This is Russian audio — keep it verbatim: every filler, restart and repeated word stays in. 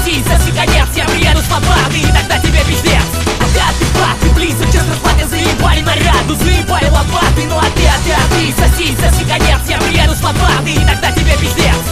соси, соси конец. Я приеду с лопатой, и тогда тебе пиздец. Ага, ты паты, близок, честно платы, заебали наряду, заебали лопаты. Ну а ты, а ты, а ты, соси, соси конец. Я приеду с лопатой, и тогда тебе пиздец.